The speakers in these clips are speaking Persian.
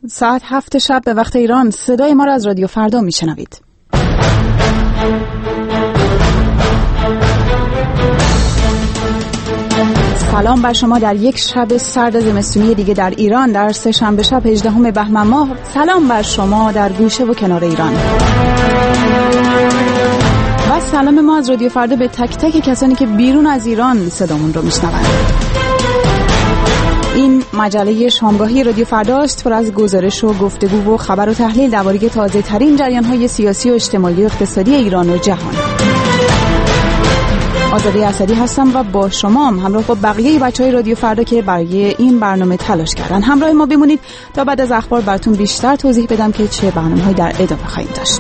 ساعت 7 شب به وقت ایران صدای ما را از رادیو فردا میشنوید. سلام بر شما در یک شب سرد زمستونی دیگه در ایران در سه شنبه شب 18 بهمن ماه. سلام بر شما در گوشه و کنار ایران. و سلام ما از رادیو فردا به تک تک کسانی که بیرون از ایران صدامون رو میشنوند. این مجله شامگاهی رادیو فردا است، پر از گزارش و گفتگو و خبر و تحلیل درباره تازه ترین جریان‌های سیاسی و اجتماعی و اقتصادی ایران و جهان. آزاده اسدی هستم و با شما همراه با بقیه بچهای رادیو فردا که برای این برنامه تلاش کردن همراه ما بمونید تا بعد از اخبار براتون بیشتر توضیح بدم که چه برنامه‌هایی در ادامه خواهیم داشت.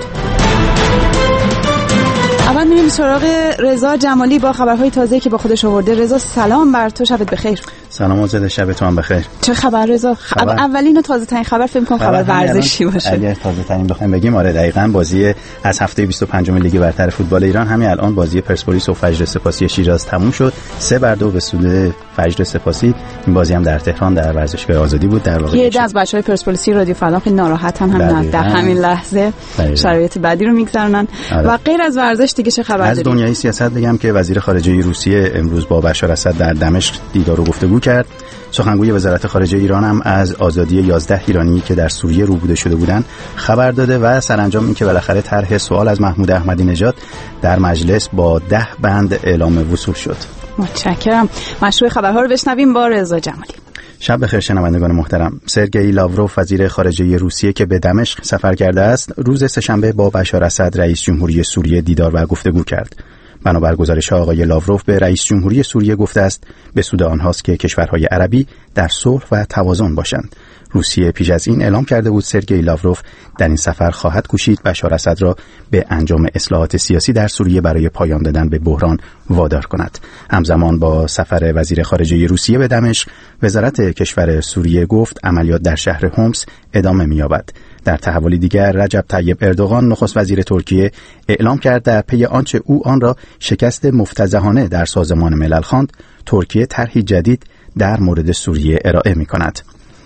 اول میریم سراغ رضا جمالی با خبرهای تازه‌ای که با خودش آورده. رضا سلام بر تو، شبت بخیر. سلام آزاده، شب تو هم بخیر. چه خبر رضا؟ اولین و تازه ترین خبر فکر کنم خبر ورزشی باشه. اگر تازه ترین بخوایم بگیم آره دقیقاً بازی از هفته 25 لیگ برتر فوتبال ایران همین الان بازی پرسپولیس و فجر سپاسی شیراز تموم شد. 3-2 به سود فجر سپاسی. این بازی هم در تهران در ورزشگاه آزادی بود. در واقع یه از بچهای پرسپولیسی رادیو فردا خیلی ناراحتن هم در همین لحظه شرایط بعدی رو میگذرونن. و غیر از ورزش دیگه چه خبر از دنیای سیاست بگم که وزیر خارجه روسیه امروز با بشار اسد در دمشق دیدار و گفتگو کرد. سخنگوی وزارت خارجه ایران هم از آزادی 11 ایرانی که در سوریه روبوده شده بودند خبر داده و سرانجام این که بالاخره طرح سوال از محمود احمدی نژاد در مجلس با 10 بند اعلام وصول شد. متشکرم. مشروع خبرها رو بشنویم با رضا جمالی. شب بخیر شنوندگان محترم. سرگئی لاوروف وزیر خارجه روسیه که به دمشق سفر کرده است، روز سه‌شنبه با بشار اسد رئیس جمهوری سوریه دیدار و گفتگو کرد. بنابر گزارش آقای لاوروف به رئیس جمهوری سوریه گفته است به سود آنهاست که کشورهای عربی در صلح و توازن باشند. روسیه پیش از این اعلام کرده بود سرگئی لاوروف در این سفر خواهد کوشید بشار اسد را به انجام اصلاحات سیاسی در سوریه برای پایان دادن به بحران وادار کند. همزمان با سفر وزیر خارجه روسیه به دمشق، وزارت کشور سوریه گفت عملیات در شهر حمص ادامه می‌یابد. در تحولی دیگر رجب طیب اردوغان نخست وزیر ترکیه اعلام کرد در پی آنچه او آن را شکست مفتضحانه در سازمان ملل خواند، ترکیه طرحی جدید در مورد سوریه ارائه می‌کند.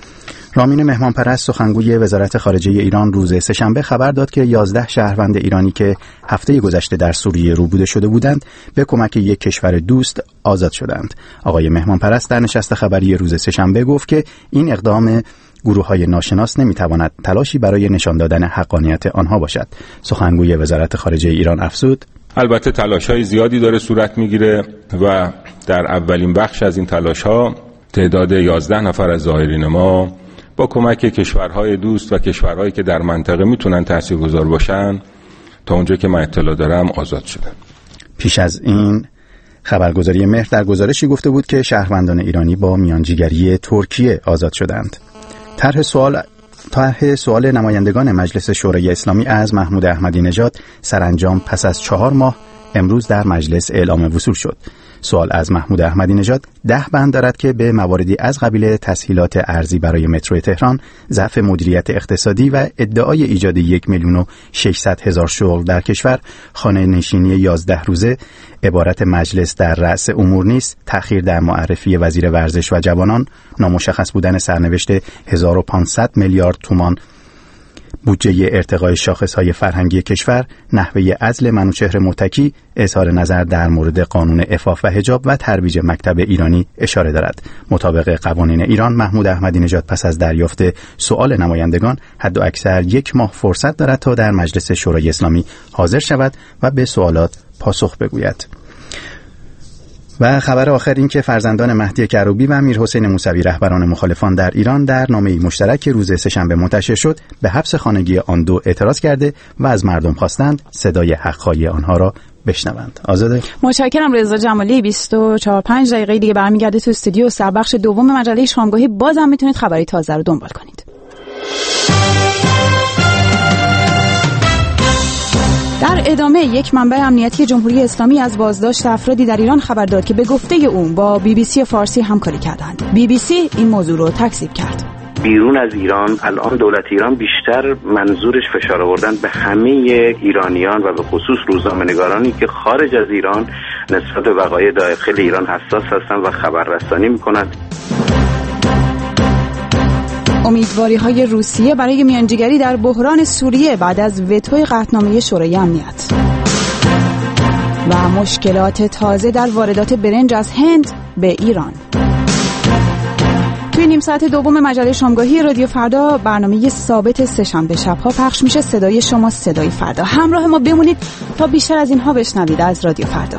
رامین مهمانپرست سخنگوی وزارت خارجه ایران روز سه‌شنبه خبر داد که 11 شهروند ایرانی که هفته گذشته در سوریه روبوده شده بودند به کمک یک کشور دوست آزاد شدند. آقای مهمانپرست در نشست خبری روز سه‌شنبه گفت که این اقدام گروه‌های ناشناس نمی‌تواند تلاشی برای نشان دادن حقانیت آنها باشد. سخنگوی وزارت خارجه ایران افزود: البته تلاش‌های زیادی داره صورت می‌گیره و در اولین بخش از این تلاش‌ها تعداد 11 نفر از زائرین ما با کمک کشورهای دوست و کشورهایی که در منطقه میتونن تاثیرگذار باشن تا اونجا که من اطلاع دارم آزاد شدن. پیش از این خبرگزاری مهر در گزارشی گفته بود که شهروندان ایرانی با میانجیگری ترکیه آزاد شدند. طرح سوال نمایندگان مجلس شورای اسلامی از محمود احمدی نژاد سرانجام پس از 4 ماه امروز در مجلس اعلام وصول شد. سوال از محمود احمدی نژاد 10 بند دارد که به مواردی از قبیل تسهیلات ارضی برای مترو تهران، ضعف مدیریت اقتصادی و ادعای ایجاد 1,600,000 شغل در کشور، خانه نشینی 11 روزه، عبارت مجلس در رأس امور نیست، تأخیر در معرفی وزیر ورزش و جوانان، نامشخص بودن سرنوشت 1500 میلیارد تومان بودجه ارتقای شاخص‌های فرهنگی کشور، نحوه عزل منوچهر متکی، اظهار نظر در مورد قانون عفاف و حجاب و ترویج مکتب ایرانی اشاره دارد. مطابق قوانین ایران محمود احمدی نژاد پس از دریافت سؤال نمایندگان حداکثر 1 ماه فرصت دارد تا در مجلس شورای اسلامی حاضر شود و به سوالات پاسخ بگوید. و خبر آخر این که فرزندان مهدی کروبی و میرحسین موسوی رهبران مخالفان در ایران در نامه‌ای مشترک روز سه‌شنبه منتشر شد به حبس خانگی آن دو اعتراض کرده و از مردم خواستند صدای حق‌خواهی آنها را بشنوند. آزاده. متشکرم رضا جمالی. 24-5 دقیقه دیگه برمیگرده تو استودیو سر بخش دوم مجله شامگاهی. بازم میتونید خبری تازه رو دنبال کنید. در ادامه یک منبع امنیتی جمهوری اسلامی از بازداشت افرادی در ایران خبر داد که به گفته اون با BBC فارسی همکاری کردند. BBC این موضوع رو تکذیب کرد. بیرون از ایران الان دولت ایران بیشتر منظورش فشار آوردن به همه ایرانیان و به خصوص روزنامه‌نگارانی که خارج از ایران نسبت به وقایع داخل ایران حساس هستند و خبررسانی می‌کنند. امیدواری‌های روسیه برای میانجیگری در بحران سوریه بعد از وتوی قطعنامه شورای امنیت و مشکلات تازه در واردات برنج از هند به ایران. توی نیم ساعت دوم مجله شامگاهی رادیو فردا برنامه ثابت سه‌شنبه شب‌ها پخش میشه. صدای شما صدای فردا. همراه ما بمونید تا بیشتر از اینها بشنوید از رادیو فردا.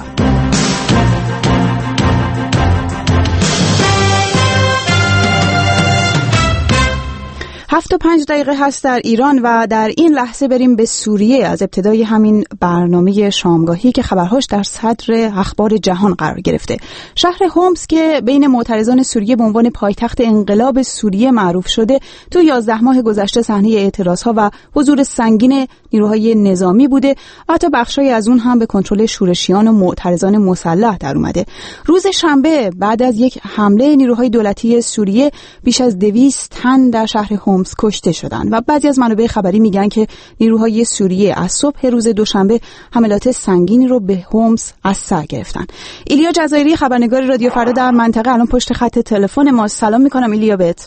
7:05 هست در ایران و در این لحظه بریم به سوریه. از ابتدای همین برنامه شامگاهی که خبرهاش در صدر اخبار جهان قرار گرفته. شهر هومس که بین معترضان سوریه به عنوان پایتخت انقلاب سوریه معروف شده، تو 11 ماه گذشته صحنه اعتراضها و حضور سنگین نیروهای نظامی بوده و حتی بخشای از اون هم به کنترل شورشیان و معترضان مسلح در اومده. روز شنبه بعد از یک حمله نیروهای دولتی سوریه بیش از 200 تن در شهر هومس کشته شدن و بعضی از منابع خبری میگن که نیروهای سوریه از صبح روز دوشنبه حملات سنگینی رو به هومس از سر گرفتن. ایلیا جزایری خبرنگار رادیو فردا در منطقه الان پشت خط تلفن ما. سلام میکنم ایلیا بهت.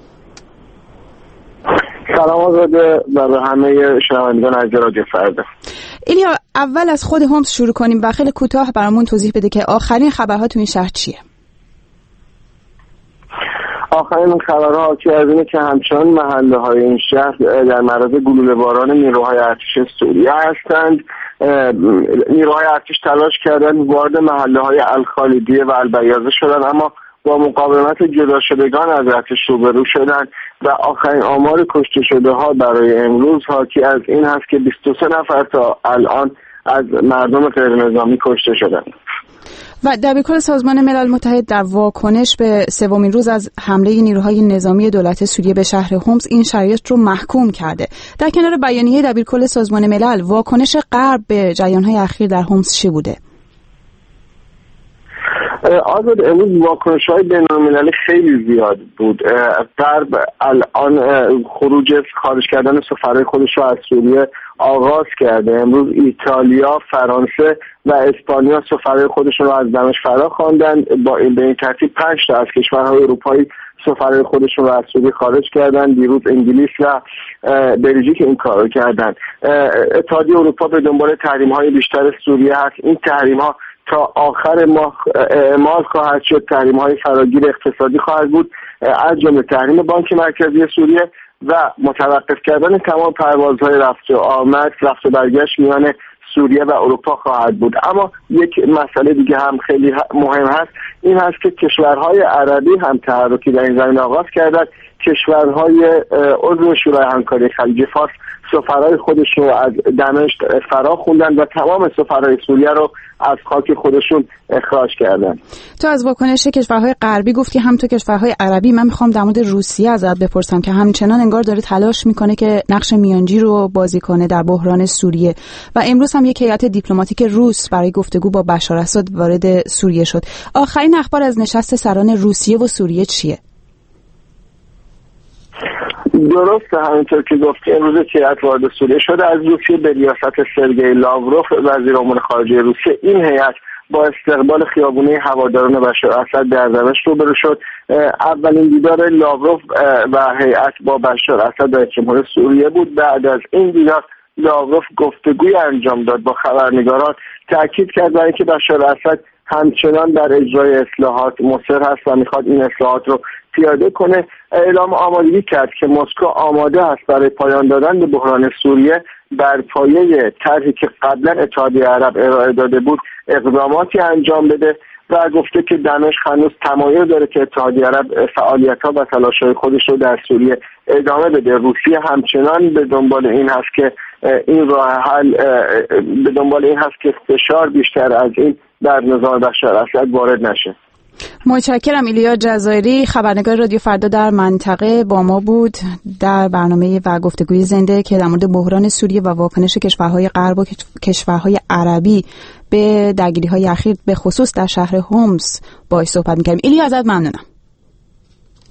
سلام آزاده و همه شنوندگان از رادیو فردا. ایلیا، اول از خود هومس شروع کنیم و خیلی کوتاه برامون توضیح بده که آخرین خبرها تو این شهر چیه؟ آخرین خبرها که از اینه که همچنان محله های این شهر در معرض گلوله باران نیروهای ارتش سوریه هستند. نیروهای ارتش تلاش کردن وارد محله های الخالدیه و البیاضه شدن، اما با مقاومت جدا شدگان از ارتش روبرو شدن و آخرین آمار کشته شده ها برای امروز حاکی از این هست که 23 نفر تا الان از مردم غیر نظامی کشته شدند. و دبیرکل سازمان ملل متحد در واکنش به سومین روز از حمله نیروهای نظامی دولت سوریه به شهر هومس این شرایط رو محکوم کرده. در کنار بیانیه دبیرکل سازمان ملل، واکنش غرب به جریان‌های اخیر در هومس چی بوده؟ آزاد، امروز واکنش‌های بین‌المللی خیلی زیاد بود. غرب الان خارج کردن سفرای خودش رو از سوریه آغاز کرده. امروز ایتالیا، فرانسه و اسپانیا سفرای خودشون رو از دمشق فرا خواندن. به این ترتیب 5 تا از کشورهای اروپایی سفرهای خودشون رو از سوریه خارج کردن. دیروز انگلیس و بلژیک این کارو کردن. اتحادیه اروپا به دنبال تحریم‌های بیشتر سوریه هست. این تحریم‌ها تا آخر ماه اعمال خواهد شد. تحریم‌های فراگیر اقتصادی خواهد بود، از جمله تحریم بانک مرکزی سوریه و متوقف کردن تمام پروازهای رفت و آمد، رفت و برگشت میان سوریه و اروپا خواهد بود. اما یک مسئله دیگه هم خیلی مهم هست، این هست که کشورهای عربی هم تحرکی در این زمینه آغاز کردند. کشورهای عضو شورای همکاری خلیج فارس سفرهای خودش رو از دمشق فرا خوندن و تمام سفرهای سوریه رو از خاک خودشون اخراج کردن. تو از واکنش کشورهای غربی گفتی، هم تو کشورهای عربی. من میخوام در مورد روسیه ازت بپرسم که همچنان انگار داره تلاش میکنه که نقش میانجی رو بازی کنه در بحران سوریه و امروز هم یک هیئت دیپلماتیک روس برای گفتگو با بشار اسد وارد سوریه شد. آخرین اخبار از نشست سران روسیه و سوریه چیه؟ درسته، همینطور که گفتی امروز هیئت وارد سوریه شده از روسیه به ریاست سرگئی لاوروف وزیر امور خارجه روسیه. این هیئت با استقبال خیابونی هواداران بشار اسد در دمشق روبرو شد. اولین دیدار لاوروف و هیئت با بشار اسد رئیس جمهور سوریه بود. بعد از این دیدار لاوروف گفتگوی انجام داد با خبرنگاران، تاکید کرد برای اینکه بشار اسد همچنان در اجرای اصلاحات مصر هست و میخواد این اصلاحات رو پیاده کنه. اعلام آمادگی کرد که مسکو آماده است برای پایان دادن به بحران سوریه بر پایه طرحی که قبلا اتحادیه عرب ارائه داده بود اقداماتی انجام بده و گفته که دمشق هنوز تمایل داره که اتحادیه عرب فعالیت‌ها و تلاش‌های خودش رو در سوریه ادامه بده. روسیه همچنان به دنبال این هست که این راه حل به دنبال این هست که فشار بیشتر از این در نظام بشار اسد وارد نشه. متشکرم. ایلیا جزایری خبرنگار رادیو فردا در منطقه با ما بود در برنامه و گفتگوی زنده که در مورد بحران سوریه و واکنش کشورهای غرب و کشورهای عربی به درگیری‌های اخیر به خصوص در شهر هومس باهاش صحبت می‌کردیم. ایلیا ازت ممنونم.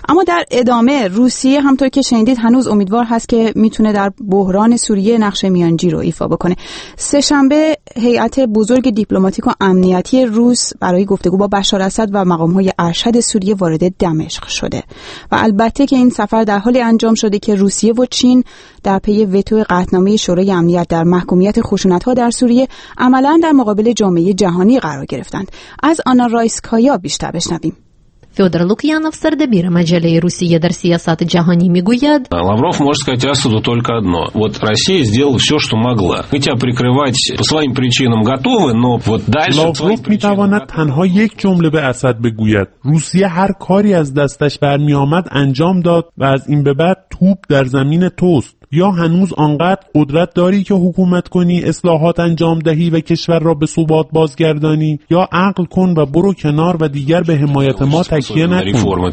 اما در ادامه روسیه همطور که شنیدید هنوز امیدوار هست که میتونه در بحران سوریه نقش میانجی رو ایفا بکنه. سه‌شنبه هیئت بزرگ دیپلماتیک و امنیتی روس برای گفتگو با بشار اسد و مقام‌های ارشد سوریه وارد دمشق شده و البته که این سفر در حالی انجام شده که روسیه و چین در پی وتو قطعنامه شورای امنیت در محکومیت خشونت‌ها در سوریه عملاً در مقابل جامعه جهانی قرار گرفتند. از آنا رایسکایا بیشتر بشنویم. Федор Лукьянов, сардабир маджале России در سیاست جهانی میگوید Лавров может сказать Асаду только одно. Вот Россия сделала все, что могла. Мы тебя прикрывать по своим причинам готовы, но вот дальше... لاوروف میتواند تنها یک جمله به اسد بگوید: روسیه هر کاری از دستش برمی آمد انجام داد و از این به بعد توپ در زمین توست. یا هنوز آنقدر قدرت داری که حکومت کنی، اصلاحات انجام دهی و کشور را به ثبات بازگردانی، یا عقل کن و برو کنار و دیگر به حمایت ما تکیه نکن.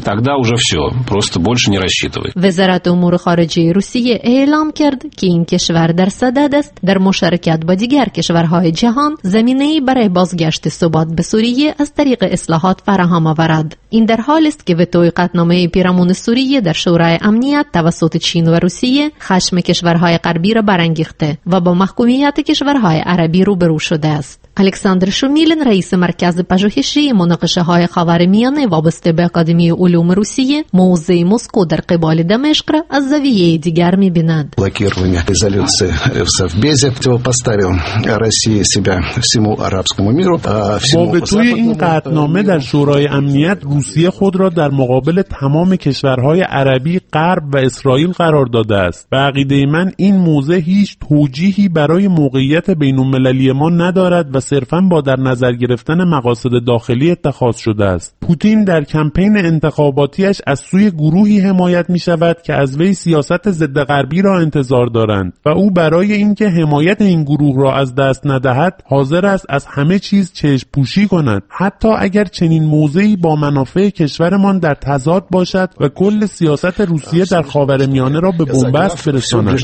وزارت امور خارجه روسیه اعلام کرد که این کشور در صدد است در مشارکت با دیگر کشورهای جهان زمینه‌ای برای بازگشت ثبات به سوریه از طریق اصلاحات فراهم آورد. این در حالی است که وتوی قطعنامه پیرامون سوریه در شورای امنیت توسط چین و روسیه خشم کشورهای غربی را برانگیخته و با محکومیت کشورهای عربی روبرو شده است. الکساندر شومیلین رئیس مرکز پژوهشی مناقشه‌های خاورمیانه وابسته به اکادمی علوم روسیه موضع مسکو در قبال دمشق را از زاویه دیگر می‌بیند. Блокирование резолюции в Совбезе противопоставил России себя всему арабскому миру. با وتوی این قطعنامه در شورای امنیت روسیه خود را در مقابل تمام کشورهای عربی، غرب و اسرائیل قرار داده است. به عقیده من این موضع هیچ توجیهی برای موقعیت بین‌المللی ما ندارد و صرفاً با در نظر گرفتن مقاصد داخلی اتخاذ شده است. پوتین در کمپین انتخاباتیش از سوی گروهی حمایت می شود که از وی سیاست ضد غربی را انتظار دارند و او برای اینکه حمایت این گروه را از دست ندهد حاضر است از همه چیز چشم پوشی کند، حتی اگر چنین موضعی با منافع کشورمان در تضاد باشد و کل سیاست روسیه در خاورمیانه را به بنبست برساند.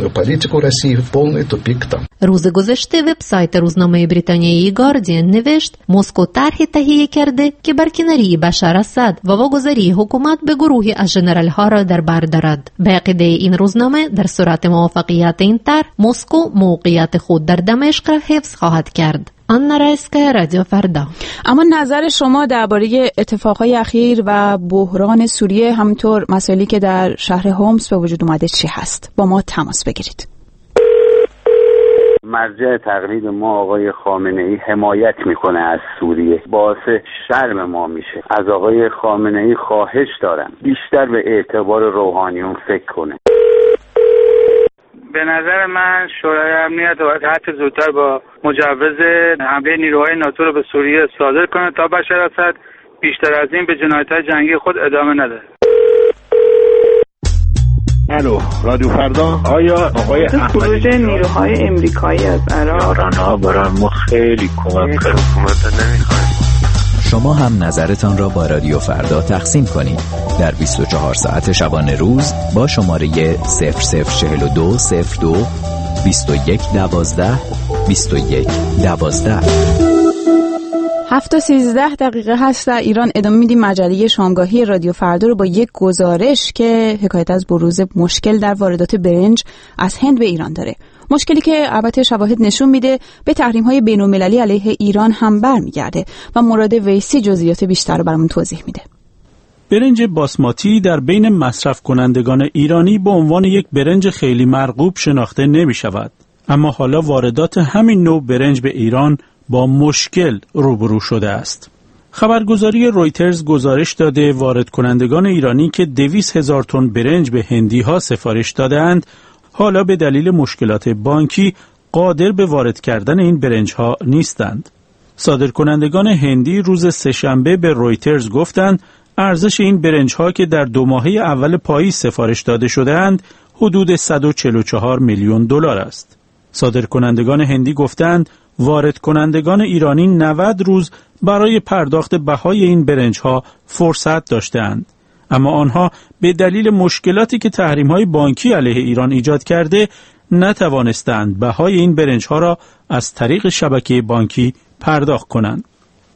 روز گذشته وبسایت روزنامه بریتانیایی گاردین نوشت مسکو طرحی تهیه کرده که برکناری بشار اسد و واگذاری حکومت به گروهی از ژنرال ها را در بر دارد. به عقیده این روزنامه در صورت موافقت این طرح مسکو موقعیت خود در دمشق را حفظ خواهد کرد. آنا رایسکایا، رادیو فردا. اما نظر شما درباره اتفاقهای اخیر و بحران سوریه، همینطور مسائلی که در شهر هومس به وجود اومده چی هست؟ با ما تماس بگیرید. مرجع تقلید ما آقای خامنه‌ای حمایت میکنه از سوریه، باعث شرم ما میشه. از آقای خامنه‌ای خواهش دارم بیشتر به اعتبار روحانیون فکر کنه. به نظر من شورای امنیت باید حتی زودتر با مجوز حمله نیروهای ناتو رو به سوریه صادر کنه تا بشار اسد بیشتر از این به جنایت‌های جنگی خود ادامه نده. الو، رادیو فردا. آیا آقای خروج نیروهای امریکایی از عراق برای ما خیلی کمک کرد. شما هم نظرتان را با رادیو فردا تقسیم کنید در 24 ساعت شبانه روز با شماره 004202 2112 2112. 7:13 هست در ایران. ادامه میدیم مجله شامگاهی رادیو فردا رو با یک گزارش که حکایت از بروز مشکل در واردات برنج از هند به ایران داره. مشکلی که البته شواهد نشون میده به تحریم‌های بین‌المللی علیه ایران هم برمیگرده و مراد ویسی جزئیات بیشتر رو برامون توضیح میده. برنج باسماتی در بین مصرف کنندگان ایرانی به عنوان یک برنج خیلی مرغوب شناخته نمی شود. اما حالا واردات همین نوع برنج به ایران با مشکل روبرو شده است. خبرگزاری رویترز گزارش داده وارد کنندگان ایرانی که 200,000 تن برنج به هندی ها سفارش دادند حالا به دلیل مشکلات بانکی قادر به وارد کردن این برنج ها نیستند. صادرکنندگان هندی روز سه‌شنبه به رویترز گفتند ارزش این برنج ها که در 2 ماهه اول پاییز سفارش داده شده‌اند حدود 144 میلیون دلار است. صادرکنندگان هندی گفتند وارد کنندگان ایرانی 90 روز برای پرداخت بهای این برنج ها فرصت داشتند، اما آنها به دلیل مشکلاتی که تحریم‌های بانکی علیه ایران ایجاد کرده نتوانستند بهای این برنج ها را از طریق شبکه بانکی پرداخت کنند.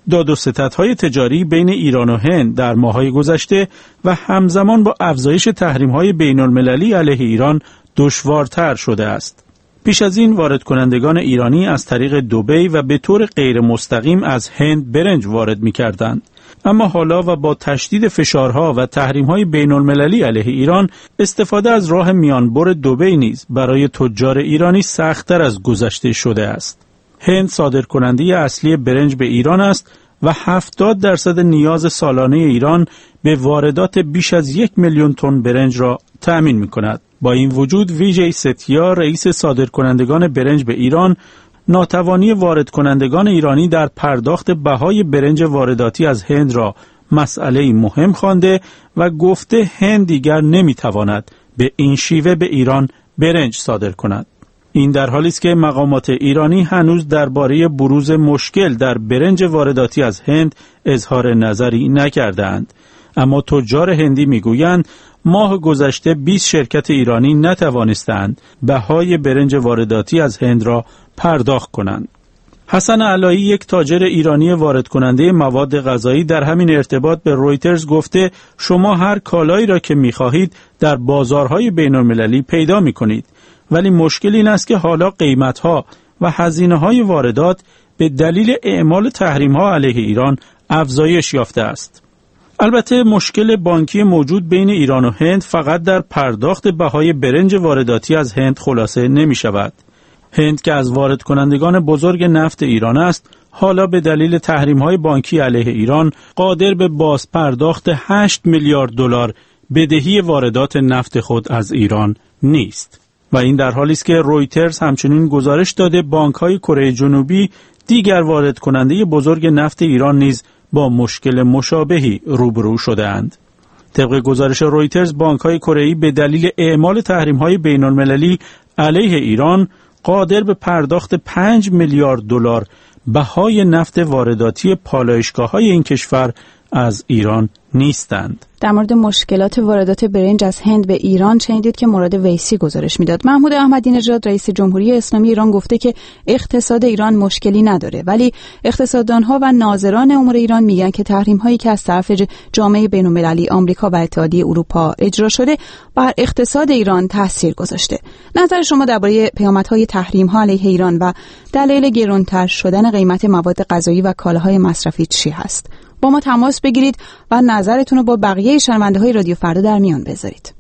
داد و ستدهای تجاری بین ایران و هند در ماه‌های گذشته و همزمان با افزایش تحریم‌های بین‌المللی علیه ایران دشوارتر شده است. پیش از این وارد کنندگان ایرانی از طریق دبی و به طور غیر مستقیم از هند برنج وارد می‌کردند. اما حالا و با تشدید فشارها و تحریم‌های بین‌المللی علیه ایران، استفاده از راه میانبر دبی نیز برای تجار ایرانی سخت‌تر از گذشته شده است. هند صادرکننده اصلی برنج به ایران است و 70% نیاز سالانه ایران به واردات بیش از 1 میلیون تن برنج را تأمین می‌کند. با این وجود ویجی ستیا، رئیس صادرکنندگان برنج به ایران، ناتوانی وارد کنندگان ایرانی در پرداخت بهای برنج وارداتی از هند را مسئله مهم خوانده و گفته هند دیگر نمیتواند به این شیوه به ایران برنج صادر کند. این در حالی است که مقامات ایرانی هنوز درباره بروز مشکل در برنج وارداتی از هند اظهار نظری نکردند. اما تجار هندی میگویند ماه گذشته 20 شرکت ایرانی نتوانستند بهای برنج وارداتی از هند را پرداخت کنند. حسن علایی، یک تاجر ایرانی وارد کننده مواد غذایی، در همین ارتباط به رویترز گفته شما هر کالایی را که می‌خواهید در بازارهای بین‌المللی پیدا می‌کنید، ولی مشکل این است که حالا قیمت‌ها و هزینه‌های واردات به دلیل اعمال تحریم‌ها علیه ایران افزایش یافته است. البته مشکل بانکی موجود بین ایران و هند فقط در پرداخت بهای برنج وارداتی از هند خلاصه نمی شود. هند که از وارد کنندگان بزرگ نفت ایران است، حالا به دلیل تحریم‌های بانکی علیه ایران قادر به باز پرداخت 8 میلیارد دلار بدهی واردات نفت خود از ایران نیست. و این در حالی است که رویترز همچنین گزارش داده بانک‌های کره جنوبی، دیگر وارد کننده بزرگ نفت ایران نیز با مشکل مشابهی روبرو شده‌اند. طبق گزارش رویترز، بانک‌های کره‌ای به دلیل اعمال تحریم‌های بین‌المللی علیه ایران قادر به پرداخت 5 میلیارد دلار بهای نفت وارداتی پالایشگاه‌های این کشور از ایران نیستند. در مورد مشکلات واردات برنج از هند به ایران شنیدید که مراد ویسی گزارش میداد. محمود احمدی نژاد، رئیس جمهوری اسلامی ایران، گفته که اقتصاد ایران مشکلی نداره، ولی اقتصاددانها و ناظران امور ایران میگن که تحریم هایی که از طرف جامعه بین‌المللی آمریکا و اتحادیه اروپا اجرا شده بر اقتصاد ایران تاثیر گذاشته. نظر شما درباره پیامدهای تحریم ها علیه ایران و دلایل گرانتر شدن قیمت مواد غذایی و کالاهای مصرفی چی هست؟ با ما تماس بگیرید و نظرتون رو با بقیه شنونده‌های رادیو فردا در میان بذارید.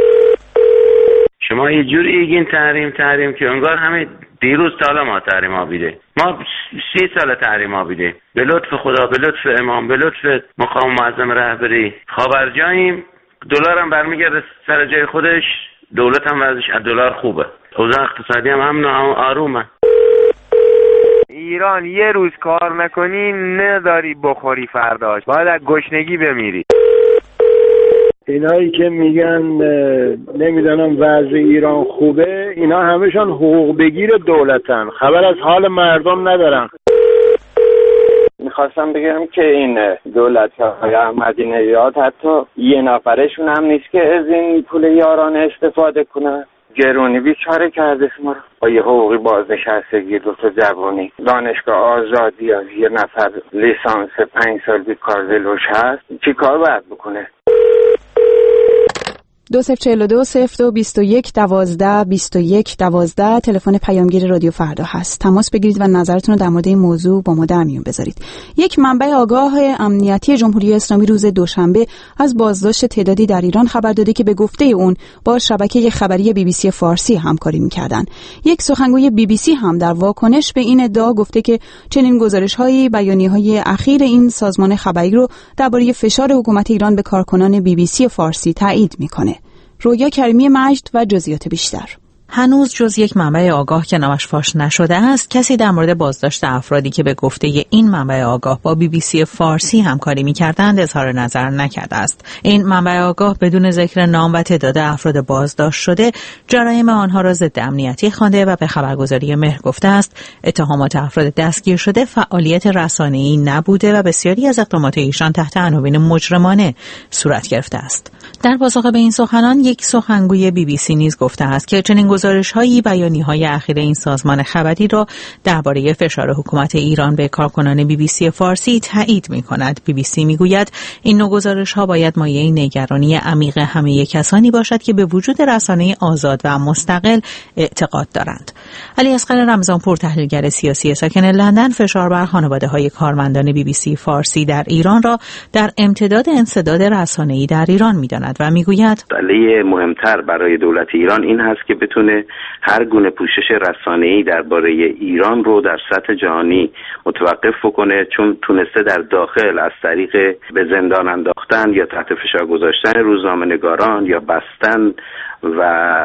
شما یه جوری ایگین تحریم که انگار همه دیروز تا حالا ما تحریم آبیده. ما 30 سال تحریم آبیده. به لطف خدا، به لطف امام، به لطف مقام معظم رهبری خبرجاییم. دلار هم برمیگرده سر جای خودش، دولت هم وضعش از دلار خوبه. اوضاع اقتصادی هم امن و آرومه. ایران یه روز کار نکنی نداری بخوری فرداش، باید از گشنگی بمیری. اینایی که میگن نمیدونم وضع ایران خوبه، اینا همشون حقوق بگیر دولتن، خبر از حال مردم ندارن. میخواستم بگم که این دولت‌های احمدی نژاد حتی یه نفرشون هم نیست که از این پول یارانه استفاده کنن. گرونی بیچاره کرده شما رو با یه حقوقی بازنشستگی 2 تا جوانی دانشگاه آزادی از یه نفر لیسانس 5 سال بیکار دلوش هست، چی کار باید بکنه؟ 2042-0221-12-21-12 تلفن پیامگیر رادیو فردا هست. تماس بگیرید و نظرتون رو در مورد این موضوع با ما در میون بذارید. یک منبع آگاه امنیتی جمهوری اسلامی روز دوشنبه از بازداشت تعدادی در ایران خبر داده که به گفته اون با شبکه خبری BBC فارسی همکاری می‌کردن. یک سخنگوی BBC هم در واکنش به این ادعا گفته که چنین گزارش‌های بیانیه‌های اخیر این سازمان خبری رو درباره فشار حکومت ایران به کارکنان BBC فارسی تایید می‌کنه. رویا کریمی مجد و جزئیات بیشتر. هنوز جز یک منبع آگاه که نامش فاش نشده است، کسی در مورد بازداشت افرادی که به گفته این منبع آگاه با BBC فارسی همکاری می‌کردند اظهار نظر نکرده است. این منبع آگاه بدون ذکر نام و تعداد افراد بازداشت شده، جرایم آنها را ضد امنیتی خوانده و به خبرگزاری مهر گفته است اتهامات افراد دستگیر شده فعالیت رسانه‌ای نبوده و بسیاری از اقدامات ایشان تحت عناوین مجرمانه صورت گرفته است. در پاسخ به این سخنان، یک سخنگوی BBC نیز گفته است که چنین گزارش‌های بیانیه‌های اخیر این سازمان خبری را درباره فشار حکومت ایران به کارکنان BBC فارسی تایید می‌کند. BBC می‌گوید این نوع گزارش‌ها باید مایه نگرانی عمیق همه کسانی باشد که به وجود رسانه آزاد و مستقل اعتقاد دارند. علیاصغر رمضانپور، تحلیلگر سیاسی ساکن لندن، فشار بر خانواده‌های کارمندان BBC فارسی در ایران را در امتداد انسداد رسانه‌ای در ایران می‌داند و می‌گوید مسئله مهمتر برای دولت ایران این هست که بتونه هر گونه پوشش رسانه‌ای درباره ایران رو در سطح جهانی متوقف بکنه، چون تونسته در داخل از طریق به زندان انداختن یا تحت فشار گذاشتن روزنامه‌نگاران یا بستن و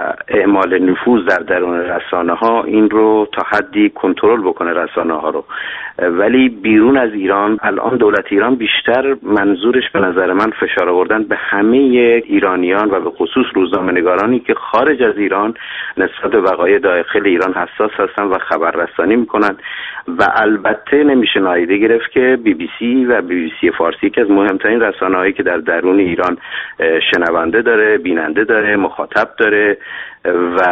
اعمال نفوذ در درون رسانه‌ها این رو تا حدی کنترل بکنه رسانه‌ها رو. ولی بیرون از ایران الان دولت ایران بیشتر منظورش به نظر من فشار آوردن به همه ایرانیان و به خصوص روزنامه‌نگارانی که خارج از ایران نسبت به وقایع داخل ایران حساس هستن و خبررسانی میکنن. و البته نمیشه نادیده گرفت که BBC و BBC فارسی که از مهمترین رسانه‌هایی که در درون ایران شنونده داره، بیننده داره، مخاطب داره و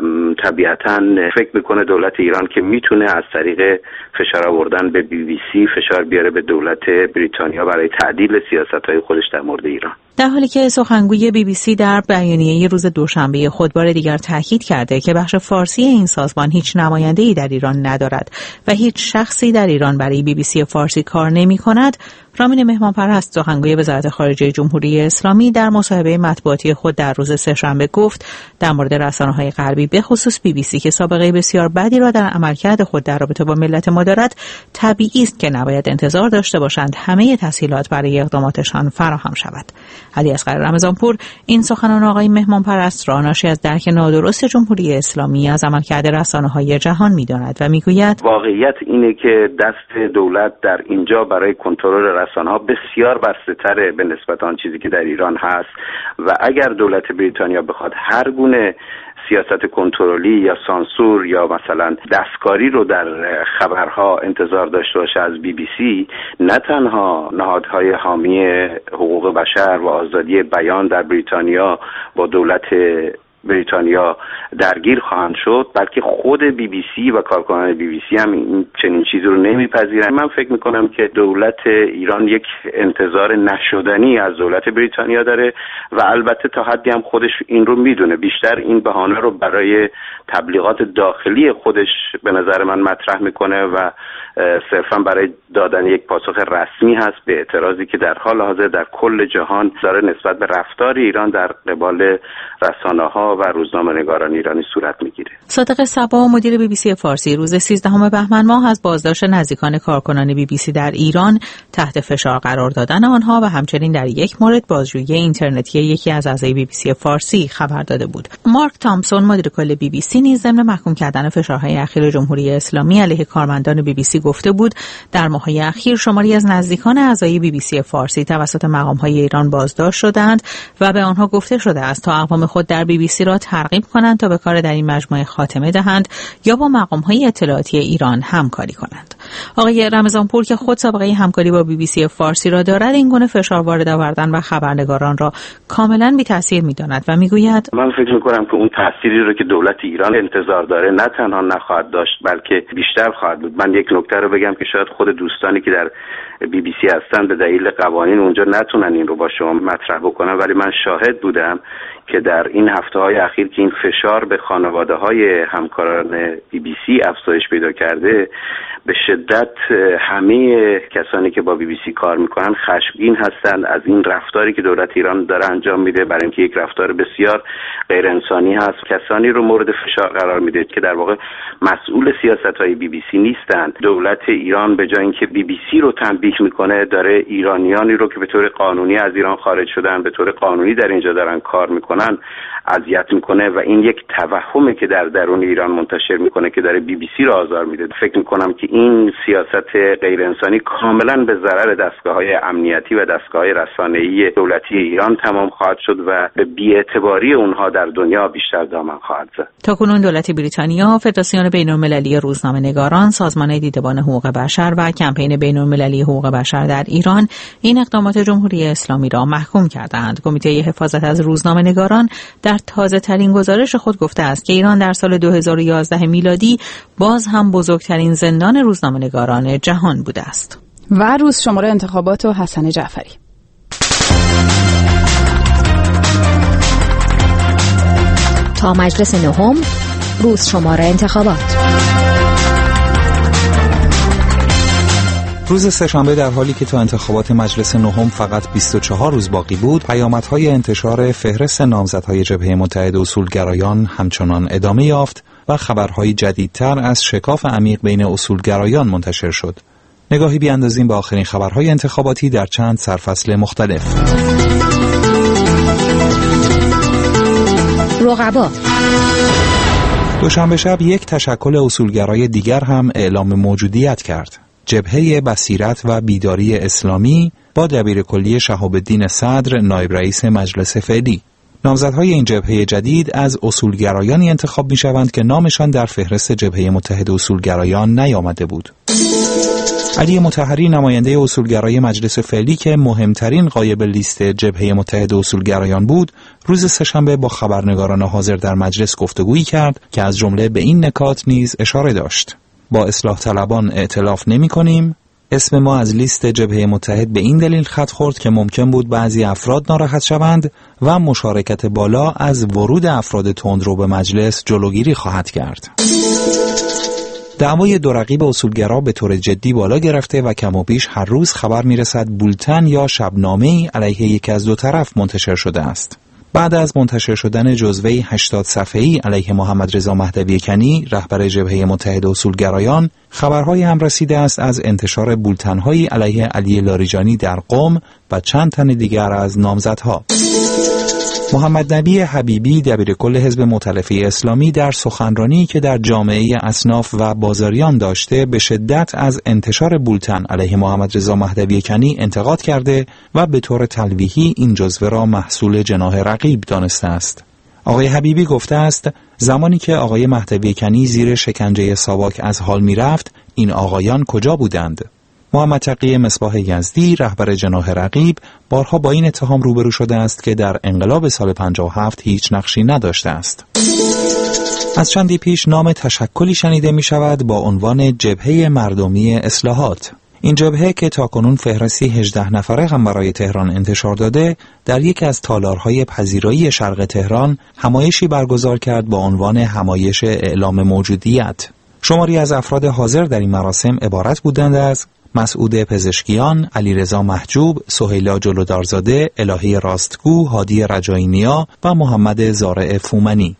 طبیعتاً فکر میکنه دولت ایران که میتونه از طریق فشار آوردن به BBC فشار بیاره به دولت بریتانیا برای تعدیل سیاست‌های خودش در مورد ایران. در حالی که سخنگوی BBC در بیانیه روز دوشنبه خود بار دیگر تاکید کرده که بخش فارسی این سازمان هیچ نماینده‌ای در ایران ندارد و هیچ شخصی در ایران برای BBC فارسی کار نمی‌کند، رامین مهمانپرست، سخنگوی وزارت خارجه جمهوری اسلامی، در مصاحبه مطبوعاتی خود در روز سه‌شنبه گفت در مورد رسانه‌های غربی به خصوص BBC که سابقه بسیار بدی را در عملکرد خود در رابطه با ملت ما دارد، طبیعی است که نباید انتظار داشته باشند همه تسهیلات برای اقداماتشان فراهم شود. علیاصغر رمضانپور این سخنان آقای مهمانپرست را ناشی از درک نادرست جمهوری اسلامی از عملکرد رسانه‌های جهان می‌داند و می‌گوید واقعیت اینه که دست دولت در اینجا برای کنترل رسانه‌ها بسیار بسته‌تره به نسبت آن چیزی که در ایران هست و اگر دولت بریتانیا بخواد هر گونه سیاست کنترلی یا سانسور یا مثلا دستکاری رو در خبرها انتظار داشته باشه از BBC، نه تنها نهادهای حامی حقوق بشر و آزادی بیان در بریتانیا با دولت بریتانیا درگیر خواهند شد، بلکه خود BBC و کارکنان BBC هم این چنین چیزی رو نمیپذیرن. من فکر میکنم که دولت ایران یک انتظار نشدنی از دولت بریتانیا داره و البته تا حدی هم خودش این رو میدونه. بیشتر این بهانه رو برای تبلیغات داخلی خودش به نظر من مطرح میکنه و صرفا برای دادن یک پاسخ رسمی هست به اعتراضی که در حال حاضر در کل جهان داره نسبت به رفتار ایران در قبال رسانه‌ها و روزنامه‌نگاران ایرانی صورت میگیره. صادق صبا، مدیر BBC فارسی، روز 13 بهمن ماه از بازداشت نزدیکان کارکنان BBC در ایران تحت فشار قرار دادن آنها و همچنین در یک مورد بازجویی اینترنتی یکی از اعضای BBC فارسی خبر داده بود. مارک تامسون، مدیر کل BBC، نیز ضمن محکوم کردن فشارهای اخیر جمهوری اسلامی علیه کارمندان BBC گفته بود در ماه‌های اخیر شماری از نزدیکان اعضای BBC فارسی توسط مقام‌های ایران بازداشت شدند و به آنها گفته شده است تا اقوام خود در BBC را ترغیب کنند تا به کار در این مجموعه خاتمه دهند یا با مقام‌های اطلاعاتی ایران همکاری کنند. آقای رمضانپور که خود سابقه همکاری با BBC فارسی را دارد، این گونه فشار وارد آوردن و خبرنگاران را کاملا بی‌تأثیر می‌داند و می‌گوید من فکر می‌کنم که اون تأثیری رو که دولت ایران انتظار داره نه تنها نخواهد داشت بلکه بیشتر خواهد بود. من یک نکته رو بگم که شاید خود دوستانی که در BBC هستن به دلیل قوانین اونجا نتونن این رو با شما مطرح بکنن، ولی من شاهد بودم که در این هفته‌های اخیر که این فشار به خانواده‌های همکاران BBC افزایش پیدا کرده، به شدت همه کسانی که با BBC کار میکنن خشمگین هستند از این رفتاری که دولت ایران داره انجام میده، برای اینکه یک رفتار بسیار غیر انسانی هست. کسانی رو مورد فشار قرار میده که در واقع مسئول سیاست‌های BBC نیستند. دولت ایران به جای اینکه BBC رو تنبیه میکنه، داره ایرانیانی رو که به طور قانونی از ایران خارج شدن، به طور قانونی در اینجا دارن کار میکنن اذیت میکنه و این یک توهمه که در درون ایران منتشر میکنه که داره BBC رو آزار میده. فکر میکنم که این این سیاست غیر انسانی کاملا به ضرر دستگاه‌های امنیتی و دستگاه‌های رسانه‌ای دولتی ایران تمام خواهد شد و به بی‌اعتباری اونها در دنیا بیشتر دامن خواهد زد. تاکنون دولت بریتانیا، فدراسیون بین‌المللی روزنامه‌نگاران، سازمان دیدبان حقوق بشر و کمپین بین‌المللی حقوق بشر در ایران این اقدامات جمهوری اسلامی را محکوم کردند. کمیته حفاظت از روزنامه‌نگاران در تازه‌ترین گزارش خود گفته است که ایران در سال 2011 میلادی باز هم بزرگترین زندان روزنامه‌نگاران جهان بوده است. و روز شماره انتخابات و حسن جعفری. تا مجلس نهم، روز شماره انتخابات. روز سه‌شنبه در حالی که تا انتخابات مجلس نهم فقط 24 روز باقی بود، پیامدهای انتشار فهرست نامزدهای جبهه متحد اصولگرایان همچنان ادامه یافت و خبرهای جدیدتر از شکاف عمیق بین اصولگرایان منتشر شد. نگاهی بیاندازیم به آخرین خبرهای انتخاباتی در چند سرفصل مختلف. رقبا. دوشنبه شب یک تشکل اصولگرای دیگر هم اعلام موجودیت کرد. جبهه بصیرت و بیداری اسلامی با دبیرکلی شهاب الدین صدر نایب رئیس مجلس فعلی. نامزدهای این جبهه جدید از اصولگرایانی انتخاب می شوند که نامشان در فهرست جبهه متحد اصولگرایان نیامده بود. علی مطهری نماینده اصولگرای مجلس فعلی که مهمترین غایب لیست جبهه متحد اصولگرایان بود، روز سه‌شنبه با خبرنگاران حاضر در مجلس گفتگویی کرد که از جمله به این نکات نیز اشاره داشت: با اصلاح طلبان ائتلاف نمی کنیم. اسم ما از لیست جبهه متحد به این دلیل خط خورد که ممکن بود بعضی افراد ناراحت شوند و مشارکت بالا از ورود افراد تندرو به مجلس جلوگیری خواهد کرد. دعوای دو رقیب اصولگرا به طور جدی بالا گرفته و کم و بیش هر روز خبر میرسد بولتن یا شبنامه‌ای علیه یکی از دو طرف منتشر شده است. بعد از منتشر شدن جزوه‌ای 80 صفحه‌ای علیه محمد رضا مهدوی کنی، رهبر جبهه متحد اصولگرایان، خبرهایی هم رسیده است از انتشار بولتن‌هایی علیه علی لاریجانی در قم و چند تن دیگر از نامزدها. محمد نبی حبیبی دبیرکل حزب مؤتلفه اسلامی در سخنرانی که در جامعه اصناف و بازاریان داشته به شدت از انتشار بولتن علیه محمد رضا مهدوی کنی انتقاد کرده و به طور تلویحی این جزوه را محصول جناح رقیب دانسته است. آقای حبیبی گفته است زمانی که آقای مهدوی کنی زیر شکنجه ساواک از حال می رفت، این آقایان کجا بودند؟ محمد تقی مصباح یزدی رهبر جناح رقیب بارها با این اتهام روبرو شده است که در انقلاب سال 57 هیچ نقشی نداشته است. از چندی پیش نام تشکلی شنیده می شود با عنوان جبهه مردمی اصلاحات. این جبهه که تاکنون فهرستی 18 نفره هم برای تهران انتشار داده، در یکی از تالارهای پذیرایی شرق تهران همایشی برگزار کرد با عنوان همایش اعلام موجودیت. شماری از افراد حاضر در این مراسم عبارت بودند از مسعود پزشکیان، علیرضا محجوب، سهیلا جلودارزاده، الهی راستگو، هادی رجایی نیا و محمد زارع فومنی.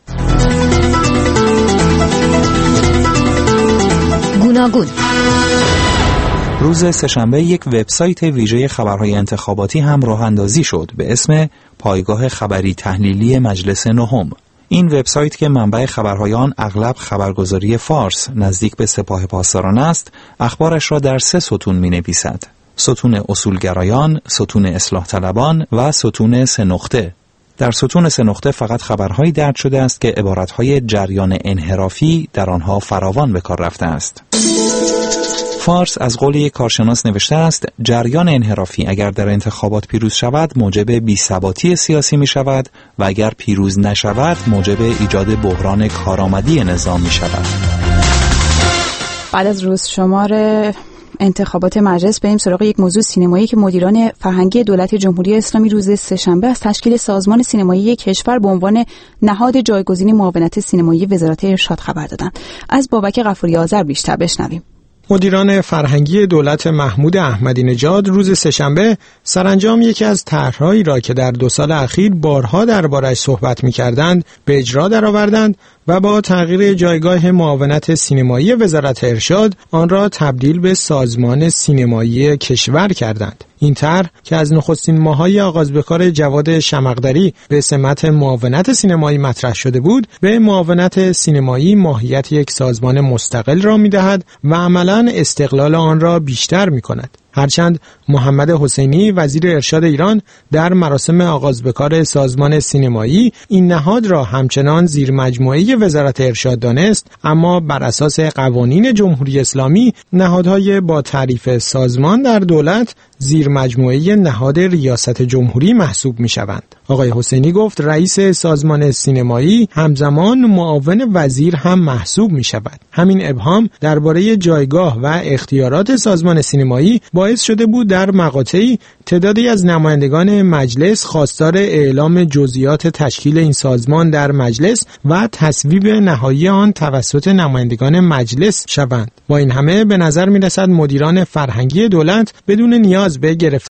گوناگون. روز سه‌شنبه یک وبسایت ویژه خبرهای انتخاباتی هم راه اندازی شد به اسم پایگاه خبری تحلیلی مجلس نهم. این وبسایت که منبع خبرهای آن اغلب خبرگزاری فارس نزدیک به سپاه پاسداران است، اخبارش را در 3 ستون می‌نویسد: ستون اصولگرایان، ستون اصلاح طلبان و ستون 3 نقطه. در ستون 3 نقطه فقط خبرهایی درج شده است که عبارتهای جریان انحرافی در آنها فراوان به کار رفته است. فارس از قول یک کارشناس نوشته است جریان انحرافی اگر در انتخابات پیروز شود موجب بی‌ثباتی سیاسی می شود و اگر پیروز نشود موجب ایجاد بحران کارآمدی نظام می شود. بعد از روز شمار انتخابات مجلس بریم سراغ یک موضوع سینمایی که مدیران فرهنگی دولت جمهوری اسلامی روز سه‌شنبه از تشکیل سازمان سینمایی کشور به عنوان نهاد جایگزین معاونت سینمایی وزارت ارشاد خبر دادند. از بابک غفوری آذر بیشتر بشنویم. مدیران فرهنگی دولت محمود احمدی نژاد روز سه‌شنبه سرانجام یکی از طرح‌هایی را که در 2 سال اخیر بارها دربارش صحبت می‌کردند به اجرا درآوردند و با تغییر جایگاه معاونت سینمایی وزارت ارشاد آن را تبدیل به سازمان سینمایی کشور کردند. این طرح که از نخستین ماه‌های آغاز به کار جواد شمقدری به سمت معاونت سینمایی مطرح شده بود، به معاونت سینمایی ماهیت یک سازمان مستقل را می‌دهد و عملاً استقلال آن را بیشتر می‌کند. هرچند محمد حسینی وزیر ارشاد ایران در مراسم آغاز به کار سازمان سینمایی این نهاد را همچنان زیر مجموعه وزارت ارشاد دانست، اما بر اساس قوانین جمهوری اسلامی نهادهای با تعریف سازمان در دولت زیر مجموعه نهاد ریاست جمهوری محسوب می شوند. آقای حسینی گفت رئیس سازمان سینمایی همزمان معاون وزیر هم محسوب می شود. همین ابهام درباره جایگاه و اختیارات سازمان سینمایی باعث شده بود در مقاطعی تعدادی از نمایندگان مجلس خواستار اعلام جزئیات تشکیل این سازمان در مجلس و تصویب نهایی آن توسط نمایندگان مجلس شوند. با این همه به نظر می رسد مدیران فرهنگی دولت بدون نیاز به گرفتن